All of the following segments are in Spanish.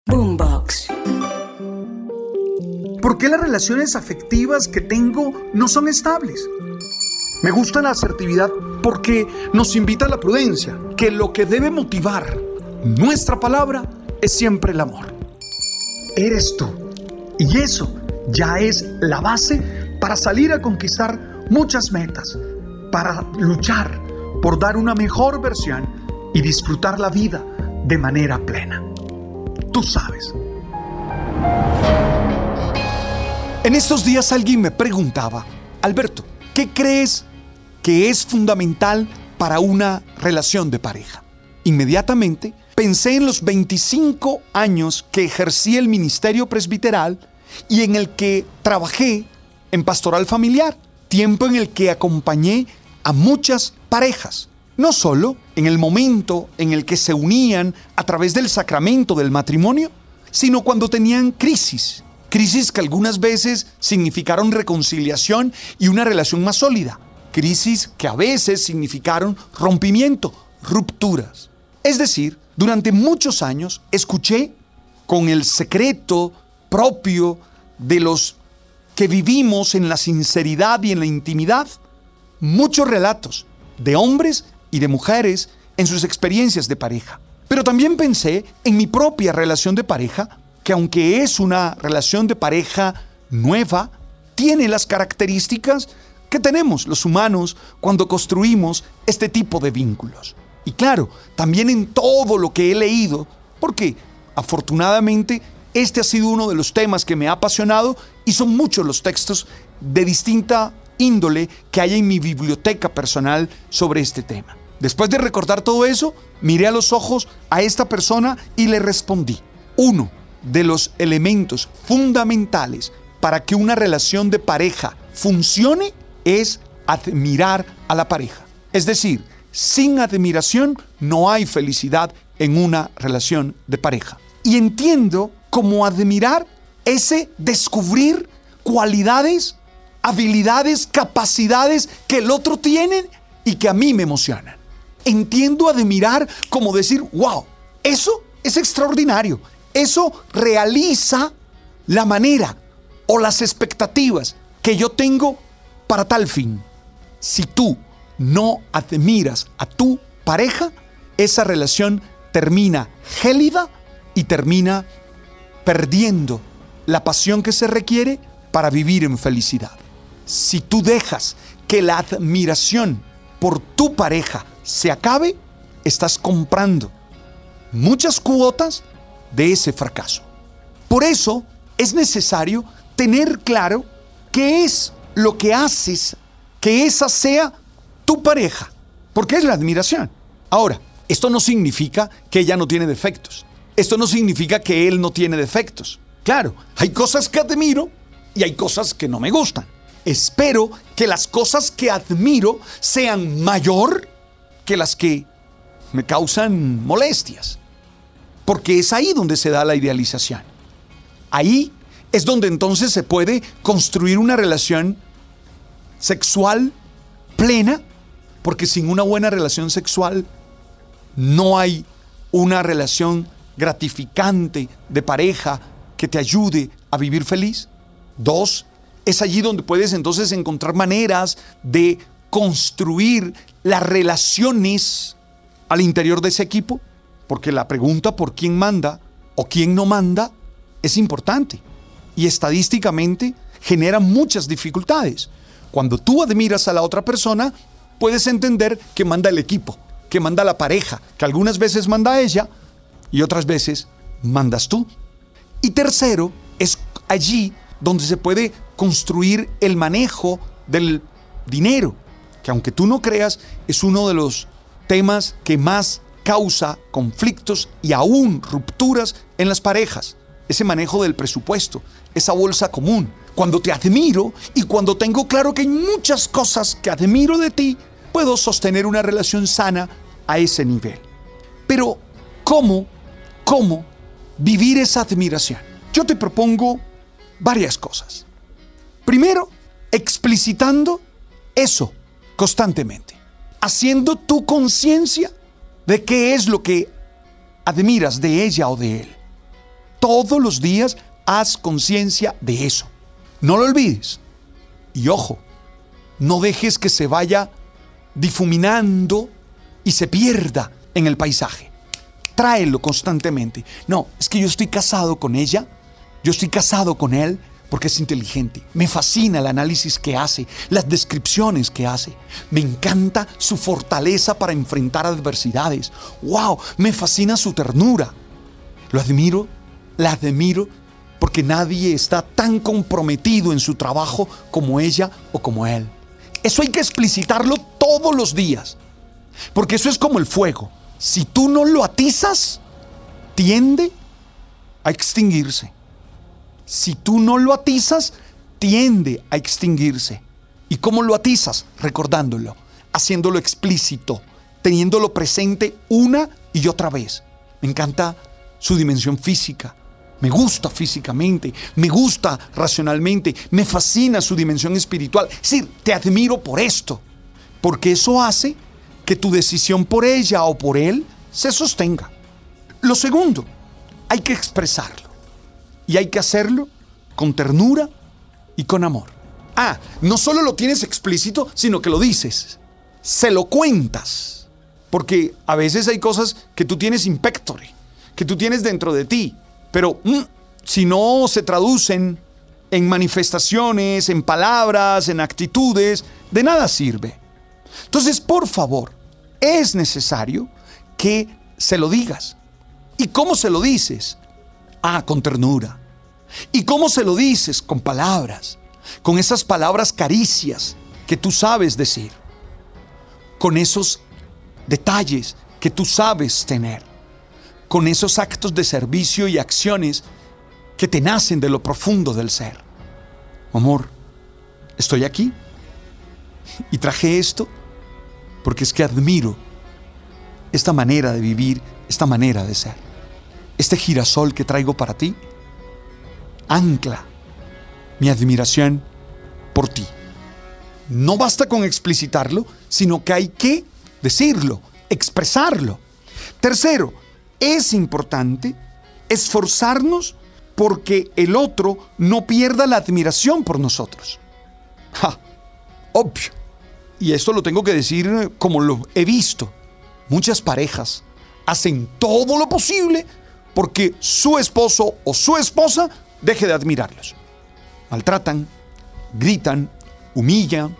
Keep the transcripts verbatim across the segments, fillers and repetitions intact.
Boombox. ¿Por qué las relaciones afectivas que tengo no son estables? Me gusta la asertividad porque nos invita a la prudencia, que lo que debe motivar nuestra palabra es siempre el amor. Eres tú, y eso ya es la base para salir a conquistar muchas metas, para luchar por dar una mejor versión y disfrutar la vida de manera plena. Tú sabes. En estos días alguien me preguntaba: Alberto, ¿qué crees que es fundamental para una relación de pareja? Inmediatamente pensé en los veinticinco años que ejercí el ministerio presbiteral y en el que trabajé en pastoral familiar, tiempo en el que acompañé a muchas parejas, no solo en el momento en el que se unían a través del sacramento del matrimonio, sino cuando tenían crisis, crisis que algunas veces significaron reconciliación y una relación más sólida, crisis que a veces significaron rompimiento, rupturas. Es decir, durante muchos años escuché con el secreto propio de los que vivimos en la sinceridad y en la intimidad muchos relatos de hombres y de mujeres en sus experiencias de pareja. Pero también pensé en mi propia relación de pareja, que aunque es una relación de pareja nueva, tiene las características que tenemos los humanos cuando construimos este tipo de vínculos. Y claro, también en todo lo que he leído, porque afortunadamente este ha sido uno de los temas que me ha apasionado y son muchos los textos de distinta índole que hay en mi biblioteca personal sobre este tema. Después de recordar todo eso, miré a los ojos a esta persona y le respondí: uno de los elementos fundamentales para que una relación de pareja funcione es admirar a la pareja. Es decir, sin admiración no hay felicidad en una relación de pareja. Y entiendo como admirar ese descubrir cualidades, habilidades, capacidades que el otro tiene y que a mí me emocionan. Entiendo admirar como decir: wow, eso es extraordinario. Eso realiza la manera o las expectativas que yo tengo para tal fin. Si tú no admiras a tu pareja, esa relación termina gélida y termina perdiendo la pasión que se requiere para vivir en felicidad. Si tú dejas que la admiración por tu pareja se acabe, estás comprando muchas cuotas de ese fracaso. Por eso es necesario tener claro qué es lo que haces que esa sea tu pareja, porque es la admiración. Ahora, esto no significa que ella no tiene defectos. Esto no significa que él no tiene defectos. Claro, hay cosas que admiro y hay cosas que no me gustan. Espero que las cosas que admiro sean mayor que las que me causan molestias, porque es ahí donde se da la idealización. Ahí es donde entonces se puede construir una relación sexual plena, porque sin una buena relación sexual no hay una relación gratificante de pareja que te ayude a vivir feliz. Dos, es allí donde puedes entonces encontrar maneras de construir las relaciones al interior de ese equipo, porque la pregunta por quién manda o quién no manda es importante y estadísticamente genera muchas dificultades. Cuando tú admiras a la otra persona, puedes entender que manda el equipo, que manda la pareja, que algunas veces manda ella y otras veces mandas tú. Y tercero, es allí donde se puede construir el manejo del dinero, que aunque tú no creas, es uno de los temas que más causa conflictos y aún rupturas en las parejas. Ese manejo del presupuesto, esa bolsa común. Cuando te admiro y cuando tengo claro que hay muchas cosas que admiro de ti, puedo sostener una relación sana a ese nivel. Pero, ¿cómo, cómo vivir esa admiración? Yo te propongo varias cosas. Primero, explicitando eso constantemente, haciendo tu conciencia de qué es lo que admiras de ella o de él. Todos los días haz conciencia de eso. No lo olvides. Y ojo, no dejes que se vaya difuminando y se pierda en el paisaje. Tráelo constantemente. No, es que yo estoy casado con ella, yo estoy casado con él porque es inteligente. Me fascina el análisis que hace, las descripciones que hace. Me encanta su fortaleza para enfrentar adversidades. ¡Wow! Me fascina su ternura. Lo admiro, la admiro, porque nadie está tan comprometido en su trabajo como ella o como él. Eso hay que explicitarlo todos los días, porque eso es como el fuego. Si tú no lo atizas, tiende a extinguirse. Si tú no lo atizas, tiende a extinguirse. ¿Y cómo lo atizas? Recordándolo, haciéndolo explícito, teniéndolo presente una y otra vez. Me encanta su dimensión física. Me gusta físicamente, me gusta racionalmente, me fascina su dimensión espiritual. Es decir, te admiro por esto, porque eso hace que tu decisión por ella o por él se sostenga. Lo segundo, hay que expresarlo. Y hay que hacerlo con ternura y con amor. Ah, no solo lo tienes explícito, sino que lo dices. Se lo cuentas. Porque a veces hay cosas que tú tienes in pectore, que tú tienes dentro de ti. Pero mmm, si no se traducen en manifestaciones, en palabras, en actitudes, de nada sirve. Entonces, por favor, es necesario que se lo digas. ¿Y cómo se lo dices? Ah, con ternura. ¿Y cómo se lo dices? Con palabras. Con esas palabras caricias que tú sabes decir. Con esos detalles que tú sabes tener. Con esos actos de servicio y acciones que te nacen de lo profundo del ser. Amor, estoy aquí y traje esto porque es que admiro esta manera de vivir, esta manera de ser. Este girasol que traigo para ti ancla mi admiración por ti. No basta con explicitarlo, sino que hay que decirlo, expresarlo. Tercero, es importante esforzarnos porque el otro no pierda la admiración por nosotros. ¡Ja! Obvio. Y esto lo tengo que decir como lo he visto. Muchas parejas hacen todo lo posible porque su esposo o su esposa deje de admirarlos. Maltratan, gritan, humillan,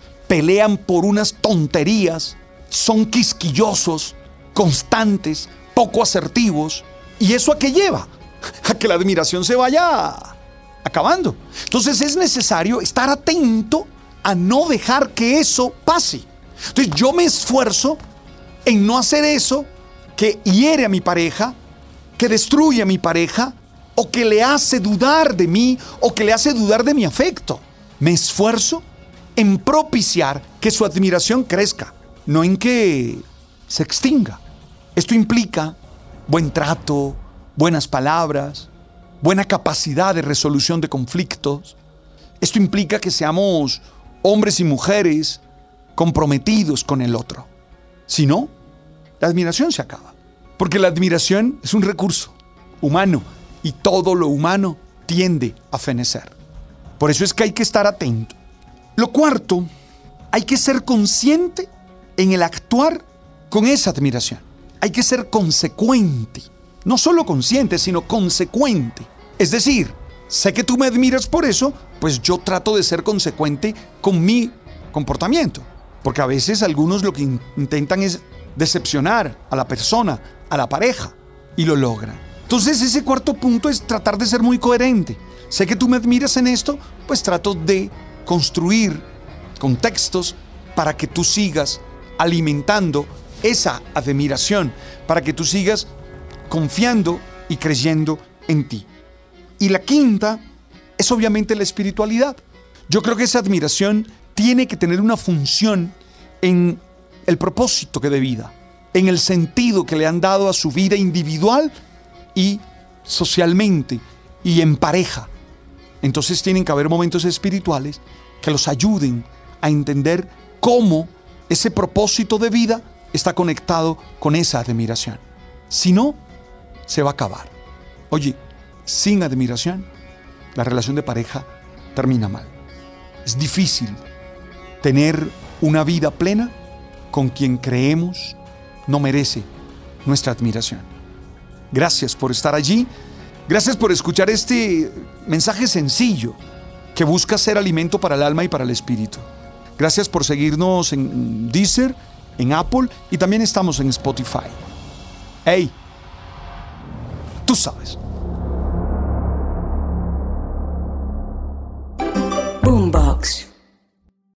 pelean por unas tonterías, son quisquillosos, constantes, poco asertivos. ¿Y eso a qué lleva? A que la admiración se vaya acabando. Entonces es necesario estar atento a no dejar que eso pase. Entonces yo me esfuerzo en no hacer eso que hiere a mi pareja, que destruye a mi pareja, o que le hace dudar de mí, o que le hace dudar de mi afecto. Me esfuerzo en propiciar que su admiración crezca, no en que se extinga. Esto implica buen trato, buenas palabras, buena capacidad de resolución de conflictos. Esto implica que seamos hombres y mujeres comprometidos con el otro. Si no, la admiración se acaba. Porque la admiración es un recurso humano y todo lo humano tiende a fenecer. Por eso es que hay que estar atento. Lo cuarto, hay que ser consciente en el actuar con esa admiración. Hay que ser consecuente. No solo consciente, sino consecuente. Es decir, sé que tú me admiras por eso, pues yo trato de ser consecuente con mi comportamiento. Porque a veces algunos lo que in- intentan es decepcionar a la persona, a la pareja, y lo logran. Entonces ese cuarto punto es tratar de ser muy coherente. Sé que tú me admiras en esto, pues trato de construir contextos para que tú sigas alimentando esa admiración, para que tú sigas confiando y creyendo en ti. Y la quinta es obviamente la espiritualidad. Yo creo que esa admiración tiene que tener una función en el propósito que de vida, en el sentido que le han dado a su vida individual y socialmente y en pareja. Entonces tienen que haber momentos espirituales que los ayuden a entender cómo ese propósito de vida está conectado con esa admiración. Si no, se va a acabar. Oye, sin admiración, la relación de pareja termina mal. Es difícil tener una vida plena con quien creemos no merece nuestra admiración. Gracias por estar allí. Gracias por escuchar este mensaje sencillo que busca ser alimento para el alma y para el espíritu. Gracias por seguirnos en Deezer, en Apple y también estamos en Spotify. Hey, tú sabes. Boombox.